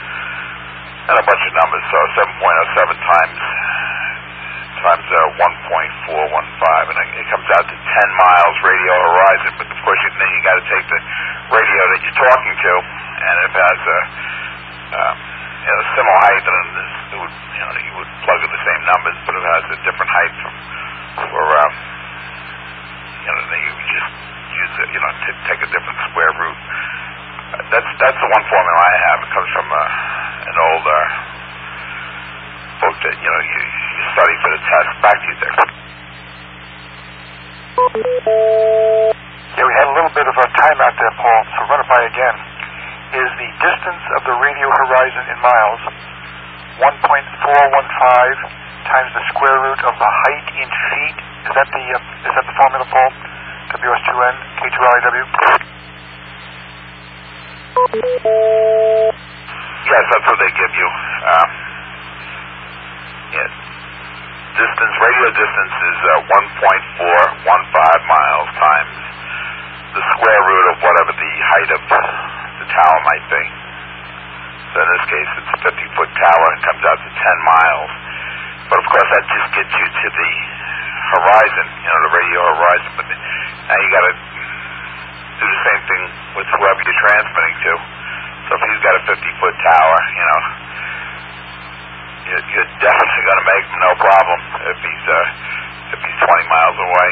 And a bunch of numbers. So seven point oh seven times times uh, one point four one five, and it comes out to ten miles radio horizon. But of course, you, then you got to take the radio that you're talking to, and if it has a um, you know, similar height, then this, it would, you know, you would plug in the same numbers, but if it has a different height from, for um, you know, then you would just use it, you know, to take a different square root. Uh, that's that's the one formula I have. It comes from uh, an old uh, book that, you know, you, you study for the test. Back to you there. Yeah, we had a little bit of a timeout there, Paul, so run it by again. Is the distance of the radio horizon in miles one point four one five times the square root of the height in feet? Is that the uh, is that the formula, Paul? W S two N, K two R I W? Yes, that's what they give you. Um, yeah. Distance, radio distance is uh, one point four one five miles times the square root of whatever the height of the tower might be. So in this case, it's a fifty-foot tower. It comes out to ten miles. But of course, that just gets you to the horizon, you know, the radio horizon. But now you got to do the same thing with whoever you're transmitting to. So if he's got a fifty-foot tower, you know, you're, you're definitely going to make him no problem if he's uh, if he's twenty miles away.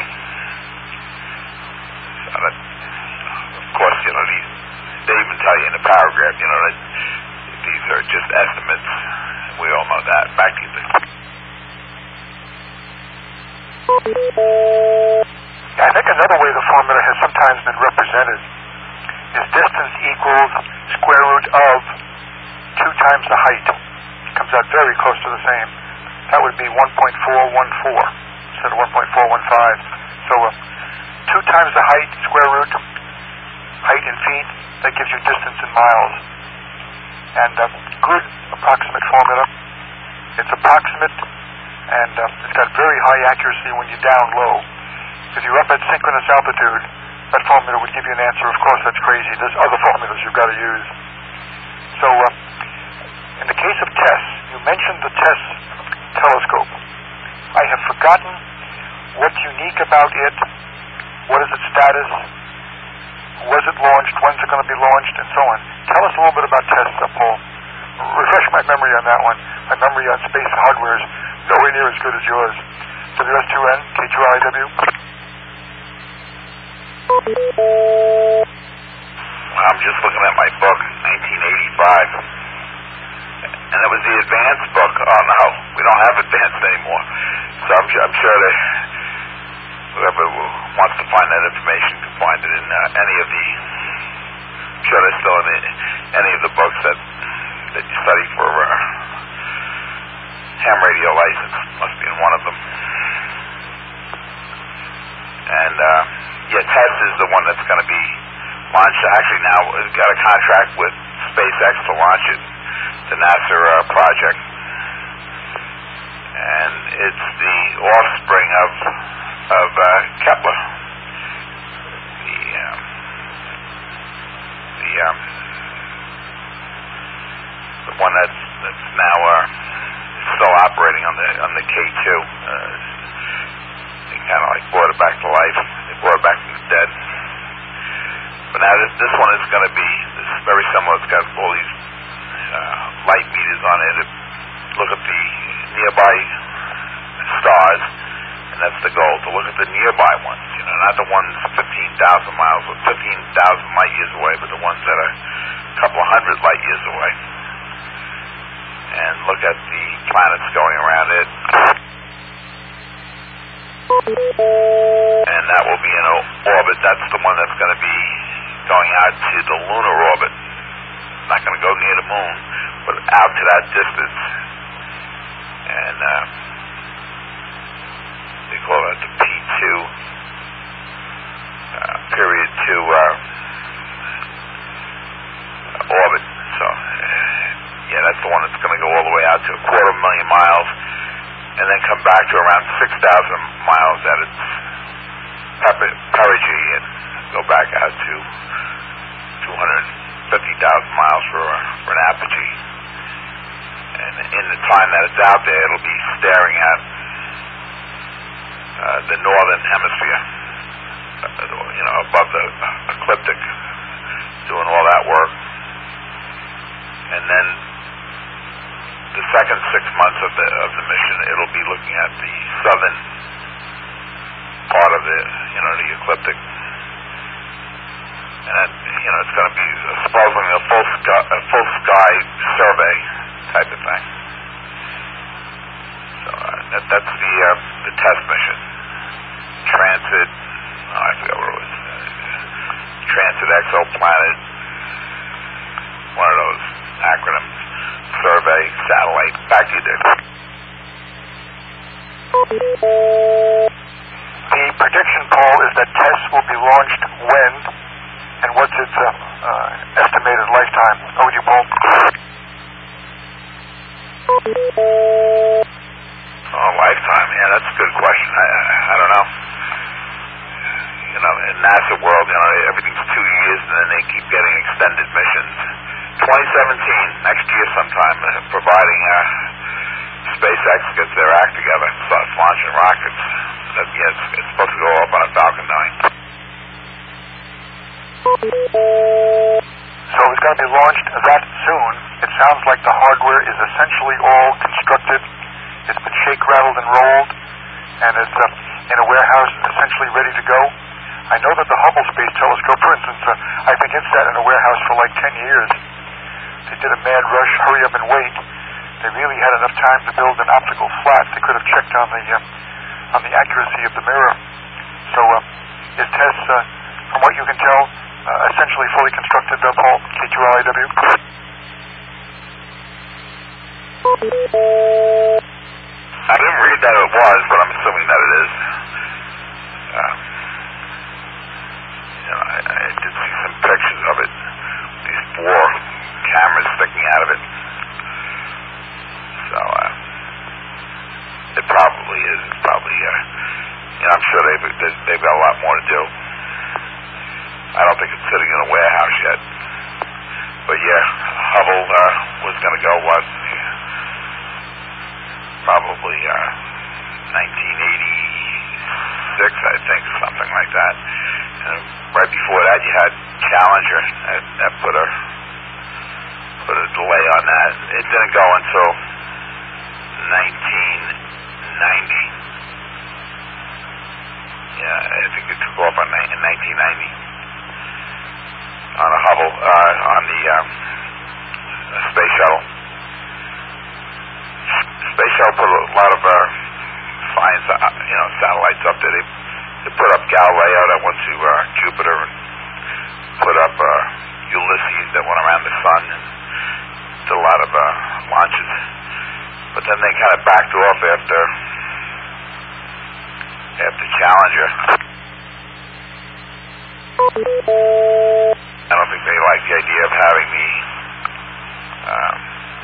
So that, of course, you know, these, they even tell you in the paragraph, you know, that these are just estimates. I think another way the formula has sometimes been represented is distance equals square root of two times the height. It comes out very close to the same. That would be one point four one four instead of one point four one five. So uh, two times the height, square root, height in feet, that gives you distance in miles. And uh, good approximate formula. It's approximate, and uh, it's got very high accuracy when you're down low. If you're up at synchronous altitude, that formula would give you an answer. Of course, that's crazy. There's other formulas you've got to use. So, uh, in the case of TESS, you mentioned the TESS telescope. I have forgotten what's unique about it. What is its status? Was it launched? When's it going to be launched? And so on. Tell us a little bit about TESS, uh, Paul. Refresh my memory on that one. My memory on space hardware is nowhere near as good as yours. W S two N, K two R I W. I'm just looking at my book, nineteen eighty-five. And it was the advanced book. Oh, no, we don't have advanced anymore. So I'm, I'm sure that whoever wants to find that information can find it in uh, any of the... I'm sure they're still in the, any of the books that that you study for uh, ham radio license. Must be in one of them. And, uh, yeah, TESS is the one that's going to be launched. Actually, now we've got a contract with SpaceX to launch it, the NASA uh, project. And it's the offspring of of uh, Kepler. The, um, the, um, the one that's, that's now uh, still operating on the on the K two. Uh, they kind of like brought it back to life. They brought it back from the dead. But now this, this one is going to be this is very similar. It's got all these uh, light meters on it. Look at the nearby stars, and that's the goal, to look at the nearby ones, you know, not the ones fifteen thousand miles or fifteen thousand light years away, but the ones that are a couple of hundred light years away. And look at the planets going around it. And that will be in orbit. That's the one that's going to be going out to the lunar orbit. Not going to go near the moon, but out to that distance. And uh, they call that the P two, uh, period two uh, orbit. So, yeah, that's the one that's going to go all the way out to a quarter million miles, and then come back to around six thousand miles at its perigee, and go back out to two hundred fifty thousand miles for, for an apogee. And in the time that it's out there, it'll be staring at uh, the northern hemisphere, uh, you know, above the ecliptic, doing all that work. And then the second six months of the of the mission, it'll be looking at the southern part of the, you know, the ecliptic. And that, you know, it's going to be supposedly a full sky, a full sky survey type of thing. So uh, that, that's the uh, the test mission. Transit, oh, I forgot what it was. Uh, Transit exoplanet, one of those acronyms. Survey, satellite. Back to you, Dick. The prediction, Paul, is that TESS will be launched when, and what's its uh, uh, estimated lifetime? Over to you, Paul. Oh, lifetime. Yeah, that's a good question. I, I, I don't know. You know, in NASA world, you know, everything's two years, and then they keep getting extended missions. twenty seventeen, next year sometime, uh, providing uh, SpaceX gets their act together and starts launching rockets. That, yeah, it's, it's supposed to go up on a Falcon nine. So it's going to be launched that soon. It sounds like the hardware is essentially all constructed. It's been shake, rattled, and rolled, and it's uh, in a warehouse essentially ready to go. I know that the Hubble Space Telescope, for instance, uh, I think it sat in a warehouse for like ten years. They did a mad rush, hurry up and wait. They really had enough time to build an optical flat. They could have checked on the uh, on the accuracy of the mirror. So uh, is Tess, uh, from what you can tell, uh, essentially fully constructed, uh, Paul, K two L I W? I didn't read that it was, but I'm assuming that it is. Uh, you know, I, I did see some pictures of it. These four cameras sticking out of it. So, uh, it probably is. It's probably, uh, you know, I'm sure they've, they've got a lot more to do. I don't think it's sitting in a warehouse yet. But yeah, Hubble uh, was going to go, what, probably uh, nineteen eighty-six, I think, something like that. And right before that, you had Challenger. That, that put a put a delay on that. It didn't go until nineteen ninety. Yeah, I think it took off on in nineteen ninety on a Hubble, uh, on the um, space shuttle. Space shuttle put a lot of uh, fine, you know, satellites up there. They, they put up Galileo that went to uh, Jupiter, and put up uh, Ulysses that went around the sun, and did a lot of uh, launches. But then they kind of backed off after after Challenger. I don't think they like the idea of having the um,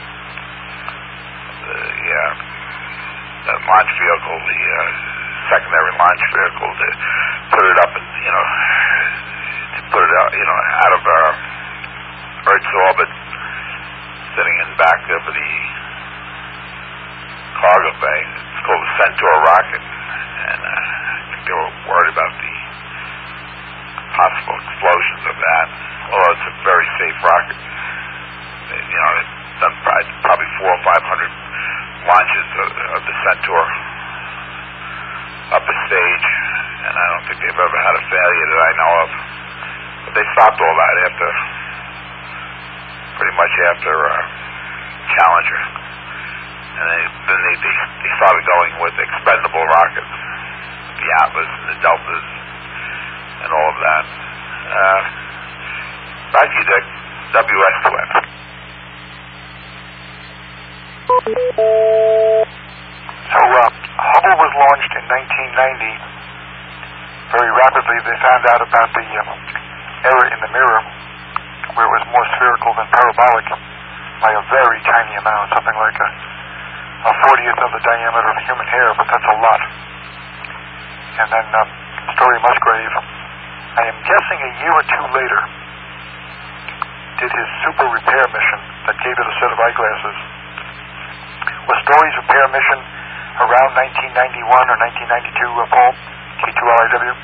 the, uh, the launch vehicle, the uh, secondary launch vehicle, to put it up and, you know, to put it out, you know, out of uh, Earth's orbit, sitting in back of the cargo bay. It's called the Centaur rocket, and uh, I think they were worried about the possible explosions of that. Although it's a very safe rocket, you know, it's done probably four or five hundred launches of, of the Centaur up a stage, and I don't think they've ever had a failure that I know of. But they stopped all that after, pretty much after uh, Challenger, and they, then they, they they started going with expendable rockets, the Atlas and the Deltas, and all of that. Uh, back to you, Dick. W S Twin. So uh, Hubble was launched in nineteen ninety. Very rapidly, they found out about the uh, error in the mirror, where it was more spherical than parabolic by a very tiny amount, something like a, a fortieth of the diameter of a human hair, but that's a lot. And then uh, Story Musgrave, I am guessing a year or two later, did his super repair mission that gave it a set of eyeglasses. Was Story's repair mission around nineteen ninety-one or nineteen ninety-two, uh, Paul? K two L I W?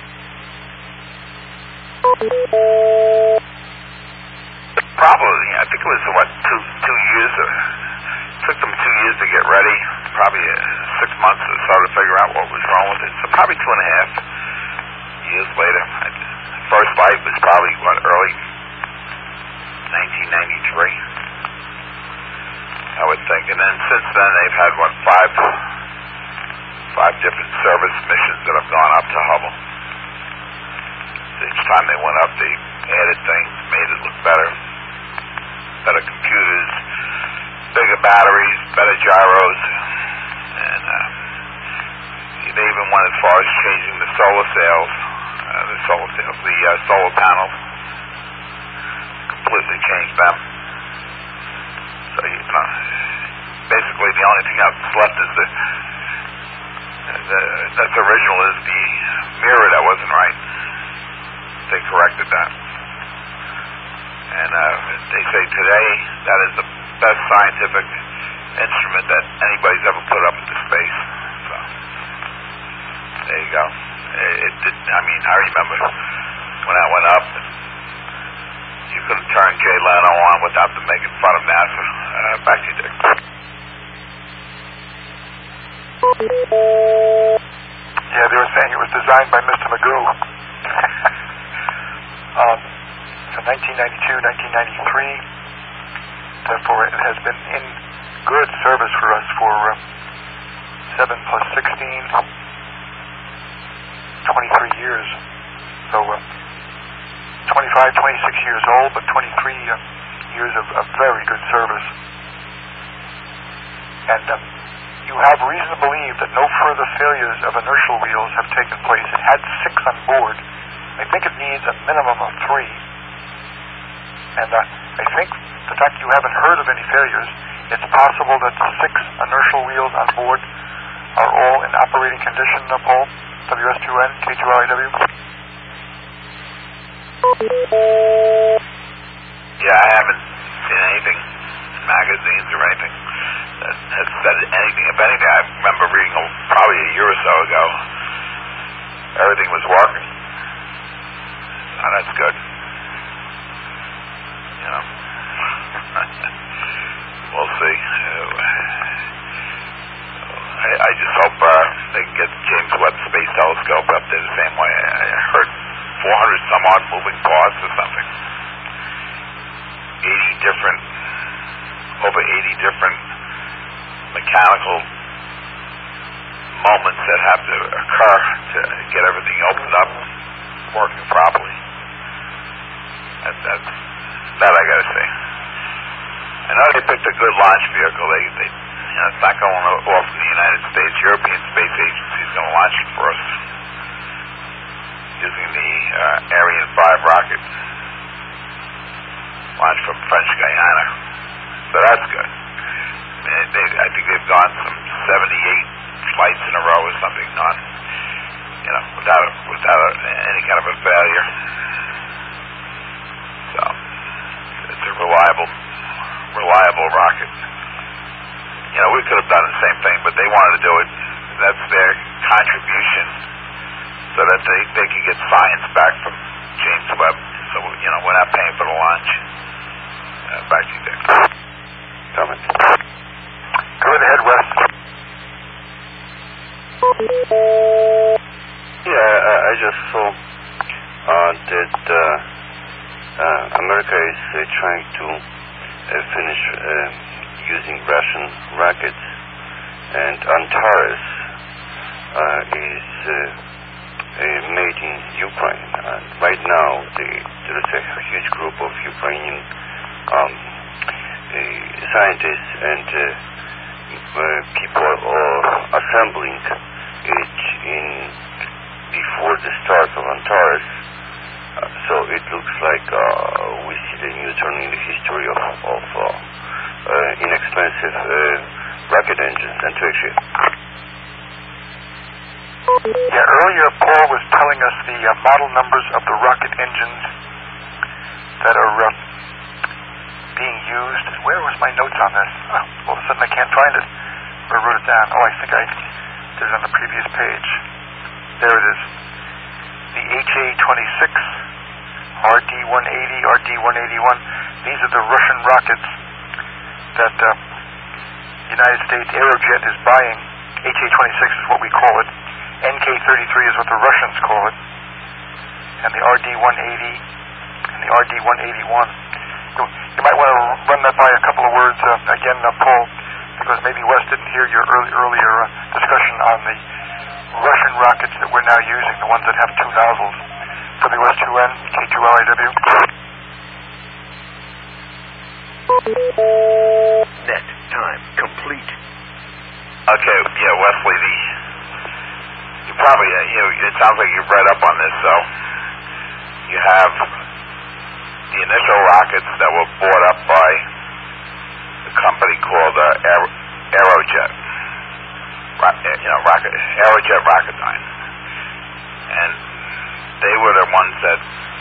Probably. I think it was, what, two two years. Or, took them two years to get ready. Probably uh, six months or so to figure out what was wrong with it. So probably two and a half years later. I, first flight was probably, what, early nineteen ninety-three, I would think. And then since then, they've had, what, five, five different service missions that have gone up to Hubble. Each time they went up, they added things, made it look better. Better computers, bigger batteries, better gyros, and uh, they even went as far as changing the solar sails, uh, the solar sails, the uh, solar panels. Completely changed them. So, you know, basically the only thing that's left is the, the that's original is the mirror that wasn't right. They corrected that. And uh, they say today that is the best scientific instrument that anybody's ever put up into space. So, there you go. It, it did, I mean, I remember when that went up, you couldn't turn Jay Leno on without them making fun of NASA. Uh, back to you, Dick. Yeah, they were saying it was designed by Mister Magoo. um, so nineteen ninety-two, nineteen ninety-three. Therefore, it has been in good service for us for uh, seven plus sixteen. twenty-three years. So uh, twenty-five, twenty-six years old, but twenty-three uh, years of, of very good service. And uh, you have reason to believe that no further failures of inertial wheels have taken place. It had six on board. I think it needs a minimum of three. And uh, I think the fact you haven't heard of any failures, it's possible that the six inertial wheels on board are all in operating condition, uh, Paul? W S two N, K two L I W? Yeah, I haven't seen anything in magazines or anything that has said anything. If anything, I remember reading a, probably a year or so ago, everything was working. Oh, that's good. You know, we'll see. I, I just hope uh, they can get the James Webb Space Telescope up there the same way. I heard four hundred some odd moving parts or something. eighty different, over eighty different mechanical moments that have to occur to get everything opened up, working properly. That, that's, that I gotta say. I know they picked a good launch vehicle. They, they you know, it's not going off in the United States. European Space Agency is going to launch it for us using the uh, Ariane five rocket, launched from French Guiana. So that's good. I mean, they, I think they've gone some seventy-eight flights in a row or something, non, you know, without without a, any kind of a failure. So it's a reliable, reliable rocket. You know, we could have done the same thing, but they wanted to do it. That's their contribution, so that they they can get science back from James Webb. So you know, we're not paying for the launch. Uh, back to you, Dick. Comment. Go ahead, Wes. Yeah, I, I just saw uh, that uh, uh, America is uh, trying to uh, finish uh, using Russian rockets, and Antares uh, is uh, uh, made in Ukraine. And right now, the, there is a huge group of Ukrainian um, uh, scientists and uh, uh, people are assembling it in before the start of Antares. Uh, so it looks like uh, we see the new turn in the history of, of uh, uh, inexpensive uh, rocket engines and to actually. Yeah, earlier Paul was telling us the uh, model numbers of the rocket engines that are uh, being used. Where was my notes on this? Oh, all of a sudden I can't find it. I wrote it down. Oh, I think I did it on the previous page. There it is. The H A twenty-six, R D one eighty, R D one eighty-one. These are the Russian rockets that uh, the United States Aerojet is buying. H A twenty-six is what we call it. N K thirty-three is what the Russians call it. And the R D one eighty and the R D one eighty-one. You, you might want to run that by a couple of words uh, again, uh, Paul, because maybe Wes didn't hear your early, earlier uh, discussion on the Russian rockets that we're now using, the ones that have two nozzles. W S two N, K two L I W. Net time complete. Okay, yeah, Wesley, the you probably uh, you know it sounds like you've read up on this. So you have the initial rockets that were bought up by a company called uh, Aer- Aerojet. You know, rocket, Aerojet Rocketdyne, and they were the ones that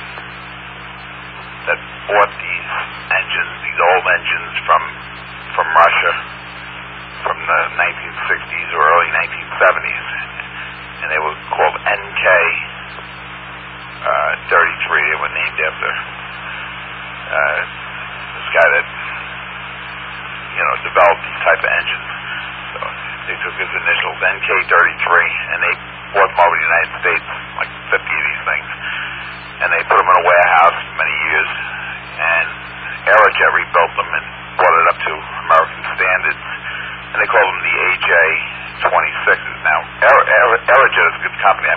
that bought these engines, these old engines from from Russia, from the nineteen sixties or early nineteen seventies, and they were called N K thirty-three. They were named after uh, this guy that you know developed these type of engines. So they took his initials, N K thirty-three, and they bought them over the United States, like fifty of these things, and they put them in a warehouse for many years, and Aerojet rebuilt them and brought it up to American standards, and they call them the A J twenty-sixes. Now, Aer- Aer- Aerojet is a good company. I